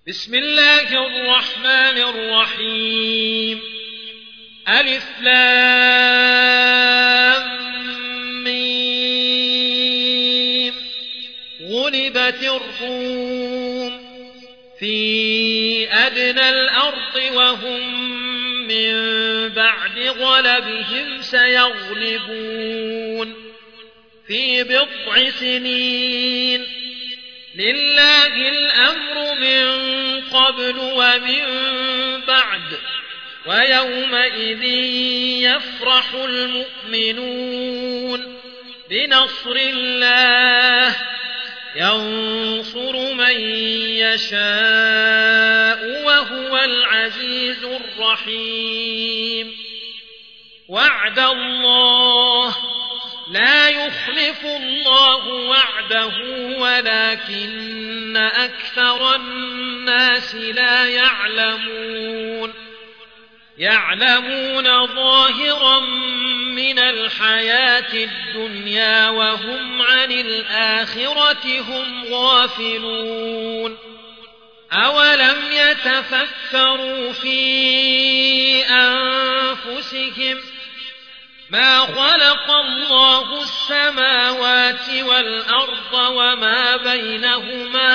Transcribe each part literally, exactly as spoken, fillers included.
بسم الله الرحمن الرحيم. ألف لام ميم. غلبت الروم في أدنى الأرض وهم من بعد غلبهم سيغلبون في بضع سنين. لله الأمر من قبل ومن بعد، ويومئذ يفرح المؤمنون بنصر الله ينصر من يشاء وهو العزيز الرحيم. وعد الله لا يخلف الله وعده ولكن أكثر الناس لا يعلمون. يعلمون ظاهرا من الحياة الدنيا وهم عن الآخرة هم غافلون. أولم يتفكروا في أنفسهم ما خلق الله السماوات والأرض وما بينهما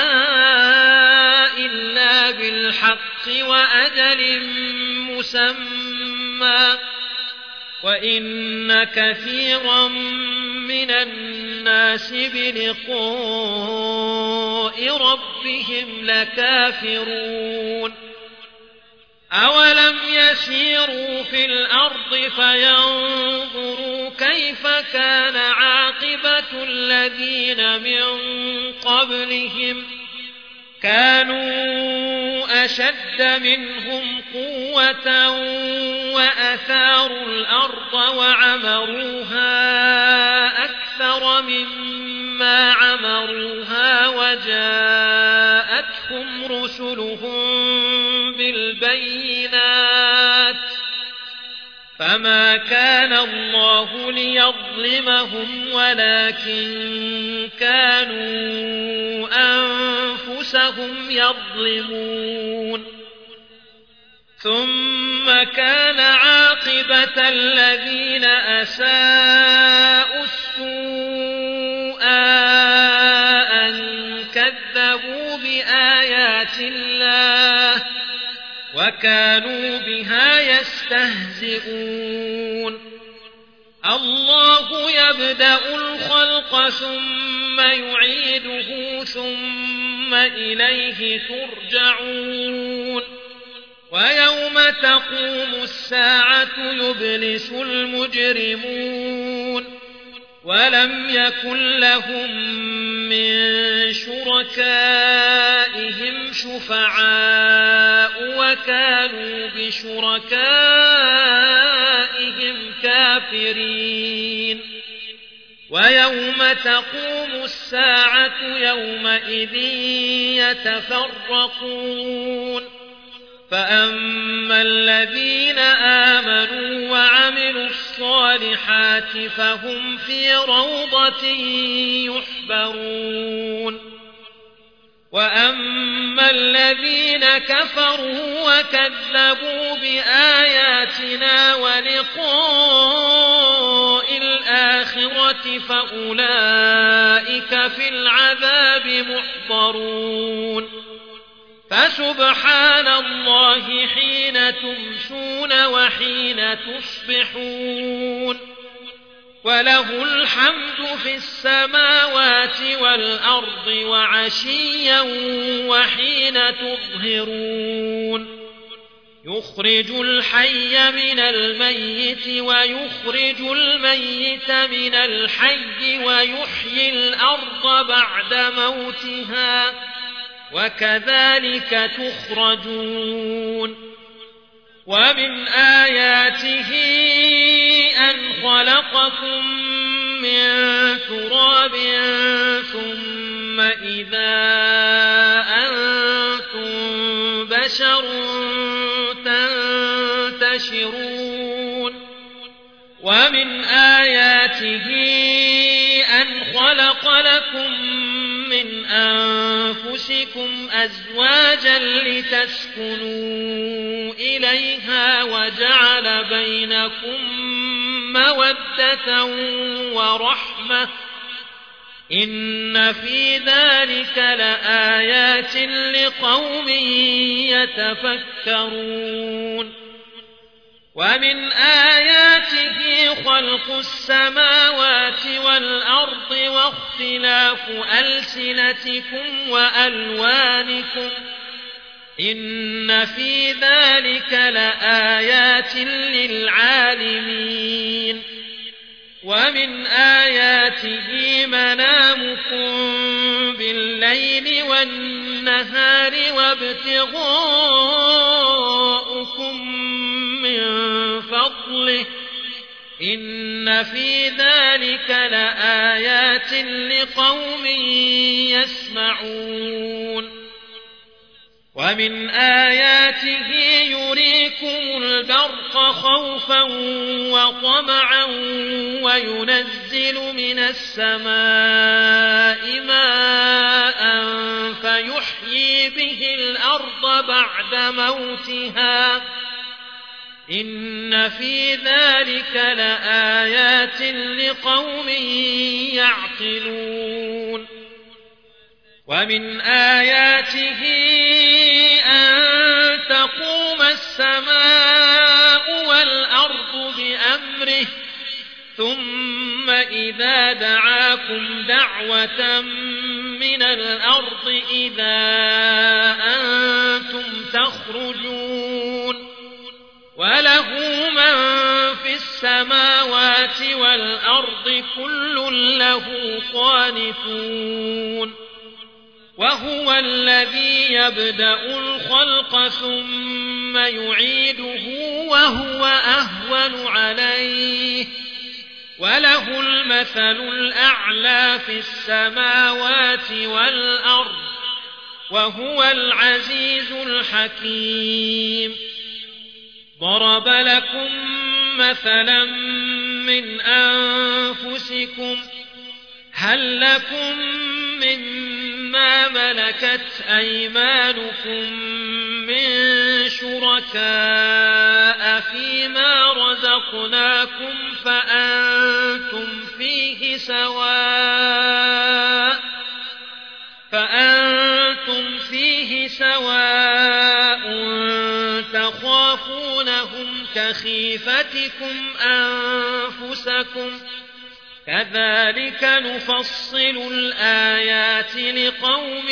إلا بالحق وأجل مسمى، وإن كثيرا من الناس بلقاء ربهم لكافرون. أولم يسيروا في الأرض فينظروا كيف كان عاقبة الذين من قبلهم كانوا أشد منهم قوة وأثاروا الأرض وعمروها أكثر مما عمروها وجاءتهم رسلهم بالبينات فما كان الله ليظلمهم ولكن كانوا أنفسهم يظلمون. ثم كان عاقبة الذين أساءوا السوء أن كذبوا بآيات الله وكانوا بها يستهزئون. الله يبدأ الخلق ثم يعيده ثم إليه ترجعون. ويوم تقوم الساعة يبلس المجرمون ولم يكن لهم من شركائهم شفعاء وكانوا بشركائهم كافرين. ويوم تقوم الساعة يومئذ يتفرقون فأما الذين آمنوا وعملوا الصالحات فهم في روضة يحبرون. وأما الذين كفروا وكذبوا بآياتنا ولقاء الآخرة فأولئك في العذاب محضرون. فسبحان الله حين تمسون وحين تصبحون وله الحمد في السماوات والأرض وعشيا وحين تظهرون. يخرج الحي من الميت ويخرج الميت من الحي ويحيي الأرض بعد موتها وكذلك تخرجون. ومن آياته أن خلقكم من تراب ثم إذا أنتم بشر تنتشرون. ومن آياته أن خلق لكم من أنفسكم أزواجا لتسكنوا إليها وجعل بينكم مودة ورحمة إن في ذلك لآيات لقوم يتفكرون ومن آياته خلق السماوات والأرض واختلاف ألسنتكم وألوانكم إن في ذلك لآيات للعالمين ومن آياته منامكم بالليل والنهار وابتغاؤكم من فضله إن في ذلك لآيات لقوم يسمعون ومن آياته يريكم البرق خوفا وطمعا وينزل من السماء ماء فيحيي به الأرض بعد موتها إن في ذلك لآيات لقوم يعقلون ومن آياته أن تقوم السماء والأرض بأمره ثم إذا دعاكم دعوة من الأرض إذا أنتم تخرجون وله من في السماوات والأرض كل له قانتون وهو الذي يبدأ الخلق ثم يعيده وهو أهون عليه وله المثل الأعلى في السماوات والأرض وهو العزيز الحكيم ضرب لكم مثلا من أنفسكم هل لكم مما ملكت أيمانكم من شركاء فيما رزقناكم فأنتم فيه سواء فأنتم فيه سواء تخافونهم كخيفتكم أنفسكم كذلك نفصل الآيات لقوم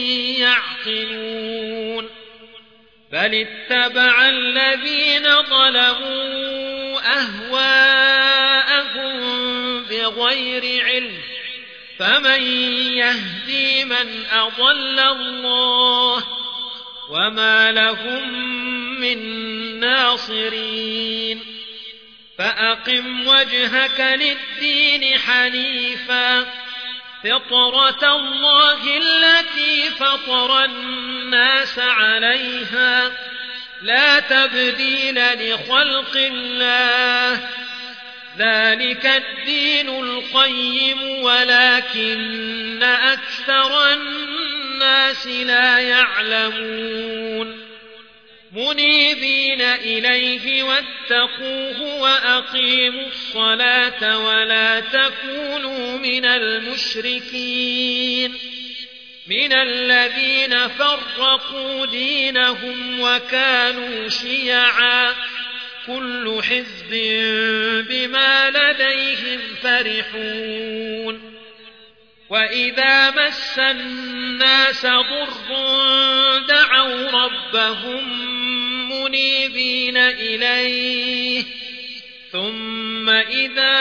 يعقلون بل اتبع الذين ظلموا أهواءهم بغير علم فمن يهدي من أضل الله وما لهم من ناصرين فأقم وجهك للدين حنيفا فطرة الله التي فطر الناس عليها لا تبديل لخلق الله ذلك الدين القيم ولكن أكثر الناس لا يعلمون منيبين إليه واتقوه وأقيموا الصلاة ولا تكونوا من المشركين من الذين فرقوا دينهم وكانوا شيعا كل حزب بما لديهم فرحون وإذا مس الناس ضر دعوا ربهم منيبين إليه ثم إذا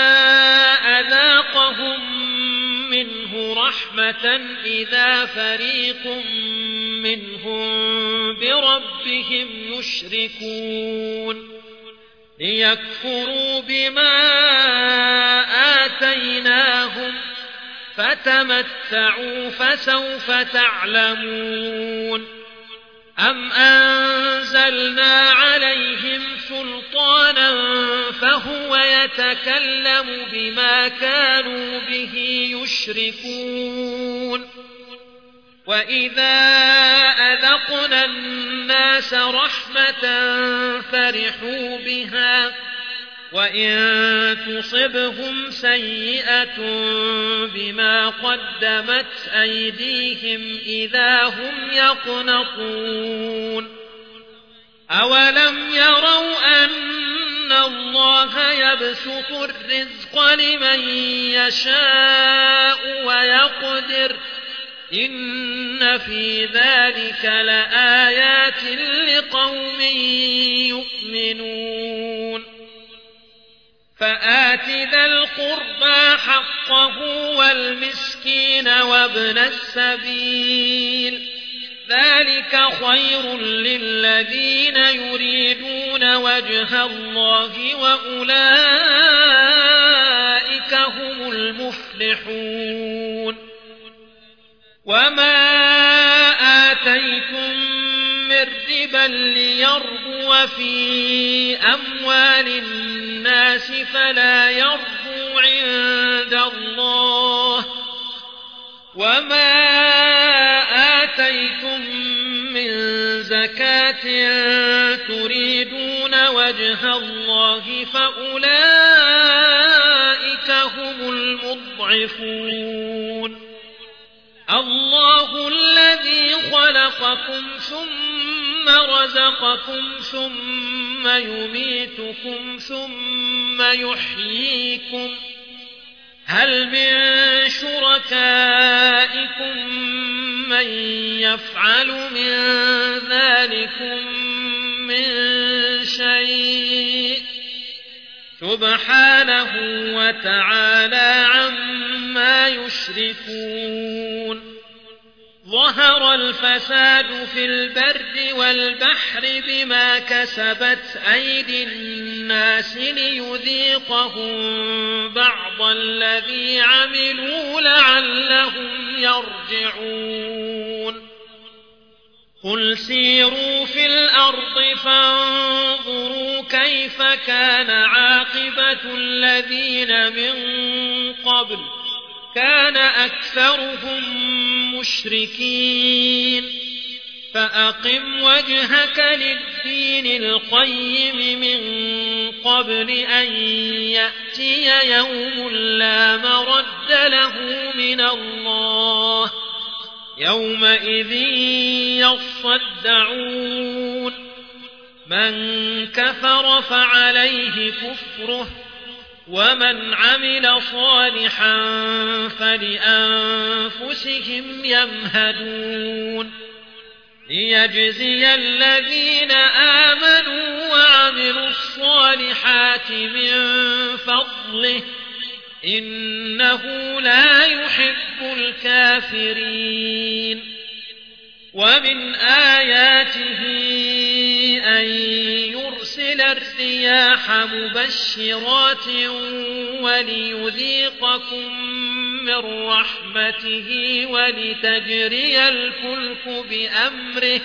أذاقهم منه رحمة إذا فريق منهم بربهم يشركون ليكفروا بما آتيناهم فتمتعوا فسوف تعلمون أم أنزلنا عليهم سلطانا فهو يتكلم بما كانوا به يشركون وإذا أذقنا الناس رحمة فرحوا بها وإن تصبهم سيئة بما قدمت أيديهم إذا هم يقنطون أولم يروا أن الله يبسط الرزق لمن يشاء ويقدر إن في ذلك لآيات لقوم يؤمنون فآت ذا القربى حقه والمسكين وابن السبيل ذلك خير للذين يريدون وجه الله وأولئك هم المفلحون وما آتيتم من ربا ليربو في أموال الناس فلا يربو عند الله وما آتيتم من زكاة تريدون وجه الله فأولئك هم المضعفون الله الذي خلقكم ثم رزقكم ثم يميتكم ثم يحييكم هل من شركائكم من يفعل من ذلكم من شيء سبحانه وتعالى عما يشركون ظهر الفساد في البر والبحر بما كسبت أيدي الناس ليذيقهم بعض الذي عملوا لعلهم يرجعون قل سيروا في الأرض فانظروا كيف كان عاقبة الذين من قبل كان أكثرهم مشركين فأقم وجهك للدين القيم من قبل أن يأتي يوم لا مرد له من الله يومئذ يصدعون من كفر فعليه كفره ومن عمل صالحا فلأنفسهم يمهدون ليجزي الذين آمنوا وعملوا الصالحات من فضله إنه لا يحب الكافرين ومن آياته أن يرسل الرياح مبشرات وليذيقكم من رحمته ولتجري الفلك بأمره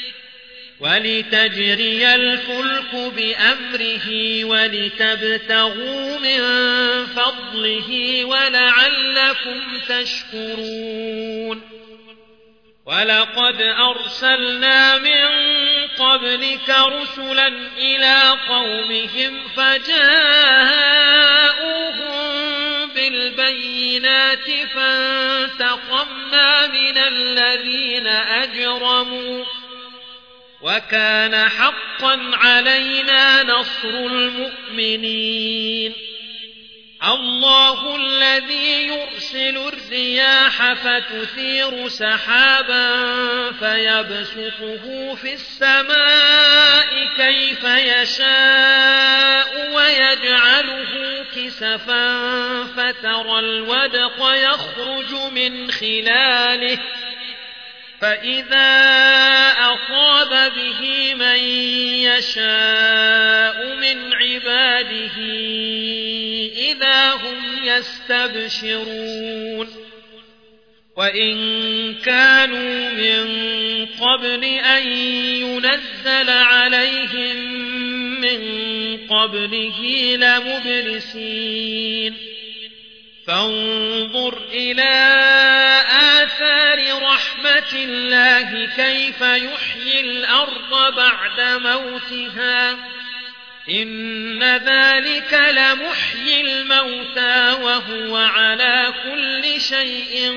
ولتجري الفلك بأمره ولتبتغوا من فضله ولعلكم تشكرون ولقد أرسلنا من قبلك رسلا إلى قومهم فجاءوهم بالبينات فانتقمنا من الذين أجرموا وكان حقا علينا نصر المؤمنين الله الذي يرسل الرياح فتثير سحابا فيبسطه في السماء كيف يشاء ويجعله كسفا فترى الودق يخرج من خلاله فإذا أصاب به من يشاء من عباده إذا هم يستبشرون وإن كانوا من قبل أن ينزل عليهم من قبله لمبلسين فانظر إلى آثار رحمة رحمة الله كيف يحيي الأرض بعد موتها إن ذلك لمحيي الموتى وهو على كل شيء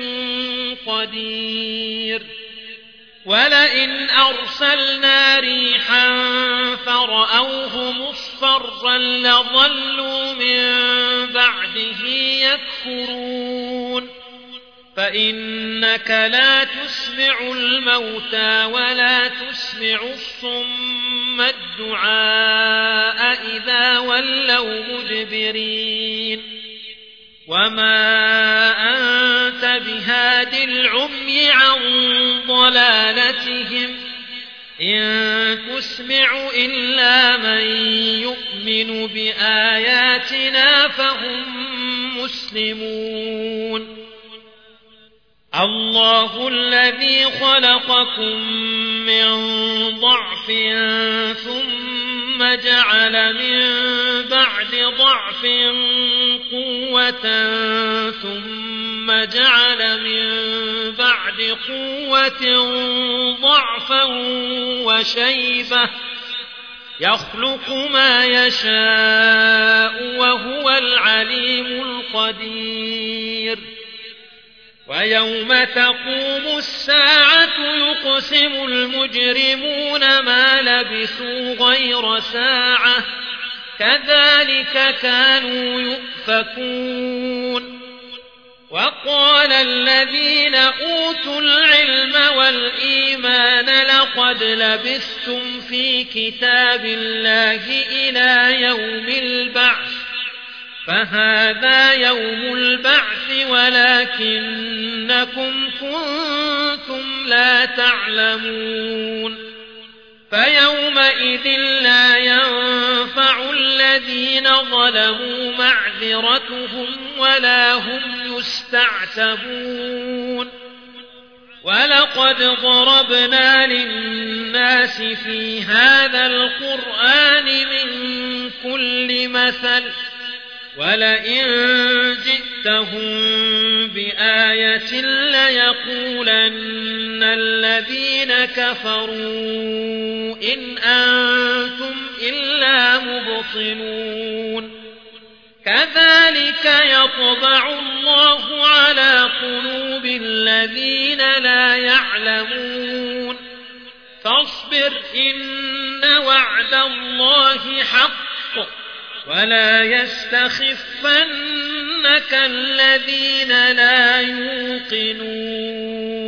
قدير ولئن أرسلنا ريحا فرأوه مصفرا لظلوا من بعده يكفرون فإنك لا تسمع الموتى ولا تسمع الصم الدعاء إذا ولوا مدبرين وما أنت بهاد العمي عن ضلالتهم إن تسمع إلا من يؤمن بآياتنا فهم مسلمون الله الذي خلقكم من ضعف ثم جعل من بعد ضعف قوة ثم جعل من بعد قوة ضعفا وشيبة يخلق ما يشاء وهو العليم القدير ويوم تقوم الساعة يقسم المجرمون ما لبثوا غير ساعة كذلك كانوا يؤفكون وقال الذين أوتوا العلم والإيمان لقد لبثتم في كتاب الله إلى يوم البعث فهذا يوم البعث ولكنكم كنتم لا تعلمون فيومئذ لا ينفع الذين ظلموا معذرتهم ولا هم يستعتبون ولقد ضربنا للناس في هذا القرآن من كل مثل ولئن جئتهم بآية ليقولن الذين كفروا إن أنتم إلا مبطلون كذلك يطبع الله على قلوب الذين لا يعلمون فاصبر إن وعد الله حق ولا يستخفنك الذين لا يوقنون